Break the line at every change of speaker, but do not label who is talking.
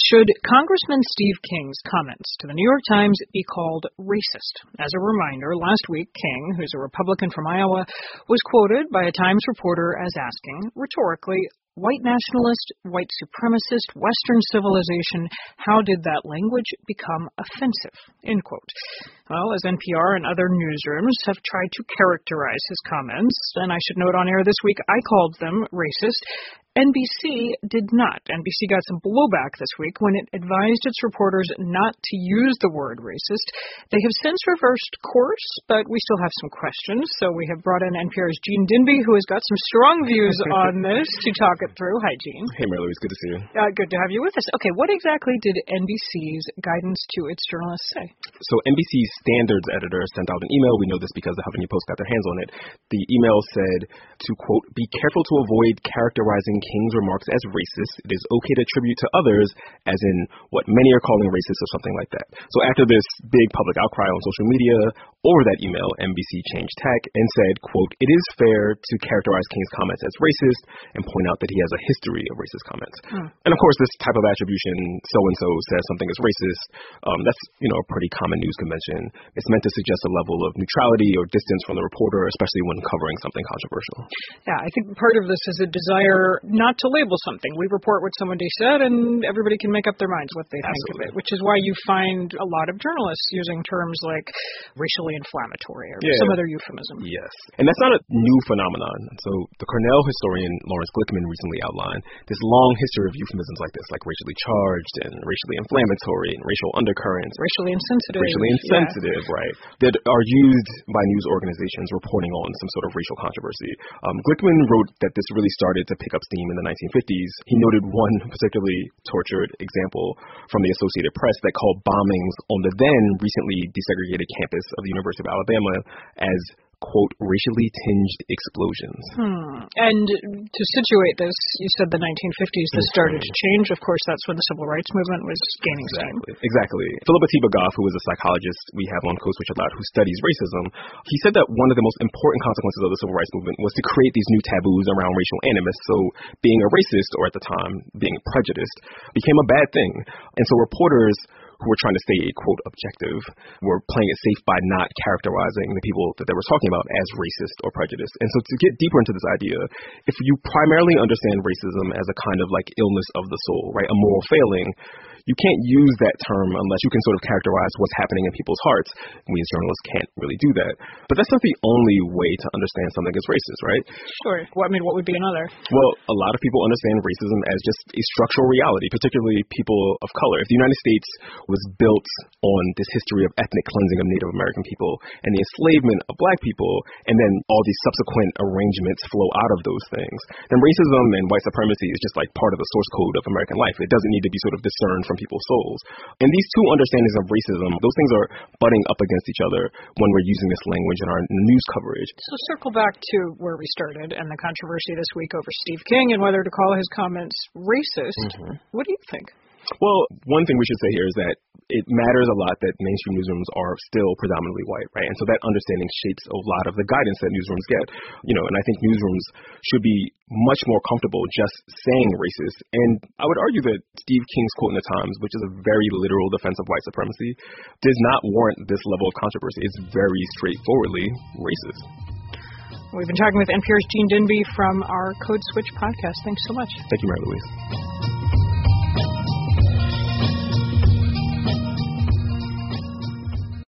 Should Congressman Steve King's comments to the New York Times be called racist? As a reminder, last week, King, who's a Republican from Iowa, was quoted by a Times reporter as asking, rhetorically, white nationalist, white supremacist, Western civilization, how did that language become offensive? End quote. Well, as NPR and other newsrooms have tried to characterize his comments, and I should note on air this week I called them racist, NBC did not. NBC got some blowback this week when it advised its reporters not to use the word racist. They have since reversed course, but we still have some questions, so we have brought in NPR's Gene Demby, who has got some strong views on this, to talk it through. Hi, Gene.
Hey, Mary Louise. Good to see you.
Good to have you with us. Okay, what exactly did NBC's guidance to its journalists say?
So NBC's standards editor sent out an email. We know this because the Huffington Post got their hands on it. The email said to, quote, be careful to avoid characterizing King's remarks as racist. It is okay to attribute to others, as in what many are calling racist or something like that. So after this big public outcry on social media over that email, NBC changed tack and said, quote, it is fair to characterize King's comments as racist and point out that he has a history of racist comments. And of course, this type of attribution, so-and-so says something is racist, that's, a pretty common news convention. It's meant to suggest a level of neutrality or distance from the reporter, especially when covering something controversial.
Yeah, I think part of this is a desire not to label something. We report what somebody said, and everybody can make up their minds what they think of it, which is why you find a lot of journalists using terms like racially inflammatory or some other euphemism.
Yes. And that's not a new phenomenon. So the Cornell historian Lawrence Glickman recently outlined this long history of euphemisms like this, like racially charged and racially inflammatory and racial undercurrents.
Racially insensitive.
Right. That are used by news organizations reporting on some sort of racial controversy. Glickman wrote that this really started to pick up steam in the 1950s. He noted one particularly tortured example from the Associated Press that called bombings on the then recently desegregated campus of the University of Alabama as, quote, racially tinged explosions.
And to situate this, you said the 1950s, this started to change. Of course, that's when the civil rights movement was gaining steam.
Exactly. Philip Atiba Goff, who is a psychologist we have on Code Switch a lot, who studies racism, he said that one of the most important consequences of the civil rights movement was to create these new taboos around racial animus. So being a racist, or at the time, being prejudiced, became a bad thing. And so reporters who were trying to stay, quote, objective, were playing it safe by not characterizing the people that they were talking about as racist or prejudiced. And so to get deeper into this idea, if you primarily understand racism as a kind of like illness of the soul, right, a moral failing, you can't use that term unless you can sort of characterize what's happening in people's hearts. We as journalists can't really do that. But that's not the only way to understand something as racist, right?
Sure. Well, what would be another?
Well, a lot of people understand racism as just a structural reality, particularly people of color. If the United States was built on this history of ethnic cleansing of Native American people and the enslavement of black people, and then all these subsequent arrangements flow out of those things, then racism and white supremacy is just like part of the source code of American life. It doesn't need to be sort of discerned from people's souls. And these two understandings of racism, those things are butting up against each other when we're using this language in our news coverage.
So circle back to where we started and the controversy this week over Steve King and whether to call his comments racist. What do you think?
Well, one thing we should say here is that it matters a lot that mainstream newsrooms are still predominantly white, right? And so that understanding shapes a lot of the guidance that newsrooms get. And I think newsrooms should be much more comfortable just saying racist. And I would argue that Steve King's quote in the Times, which is a very literal defense of white supremacy, does not warrant this level of controversy. It's very straightforwardly racist.
We've been talking with NPR's Gene Demby from our Code Switch podcast. Thanks so much.
Thank you, Mary Louise.